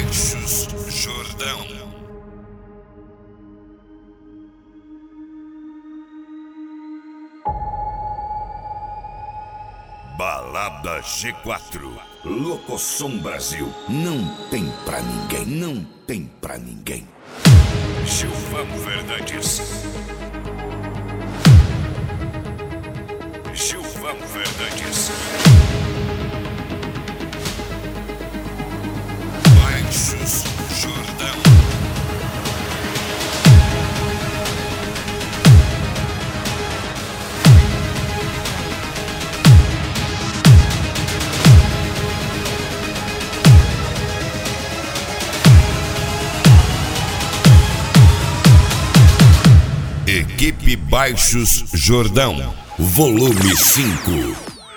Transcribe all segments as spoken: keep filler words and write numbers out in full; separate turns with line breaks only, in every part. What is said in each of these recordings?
Baixos Jordão. Balada G quatro. Locosom Brasil. Não tem pra ninguém, não tem pra ninguém. Gilvan Fernandes. Gilvan Fernandes. Baixos Jordão. Equipe Baixos Jordão, volume cinco.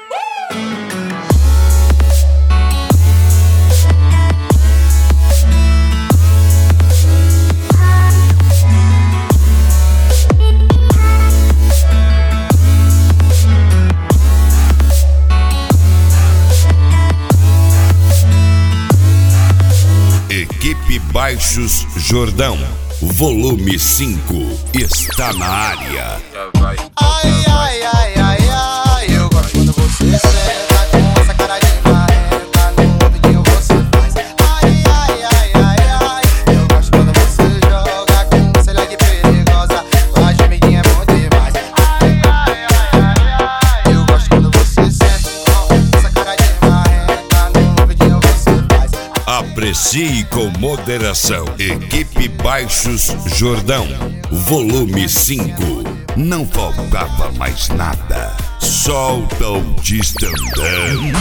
Equipe Baixos Jordão, volume cinco, está na área.
Ai, ai, ai, ai, ai, eu gosto quando você senta com essa cara de marreta, no ouvidinho você faz. Ai, ai, ai, ai, ai, eu gosto quando você joga com essa leg perigosa, a gemidinha é bom demais. Ai, ai, ai, ai, ai, eu gosto quando você senta com essa cara de marreta, no ouvidinho você faz.
Aprecie com moderação. Equipe Baixos Jordão, volume cinco. Não faltava mais nada. Solta o distandão.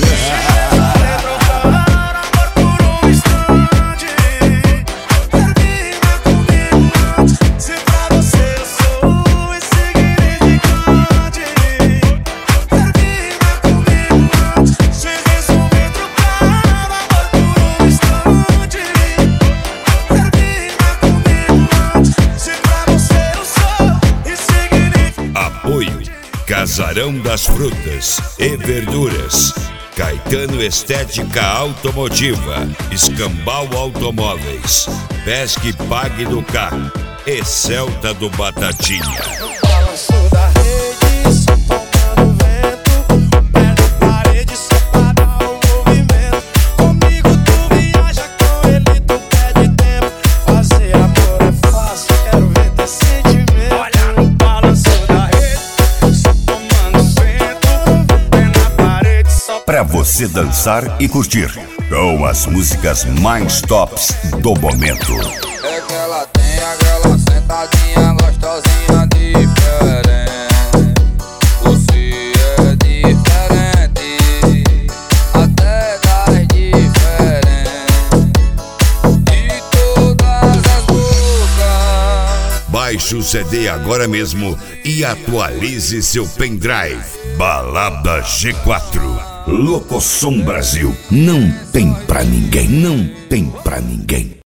Casarão das Frutas e Verduras, Caetano Estética Automotiva, Escambau Automóveis, Pesque Pague do Carro e Celta do Batatinha. Para você dançar e curtir com as músicas mais tops do momento.
É que ela tem aquela sentadinha gostosinha diferente. Você é diferente, até das diferentes de todas as bocas.
Baixe o C D agora mesmo e atualize seu pendrive. Balada G quatro. Locosom Brasil. Não tem pra ninguém, não tem pra ninguém.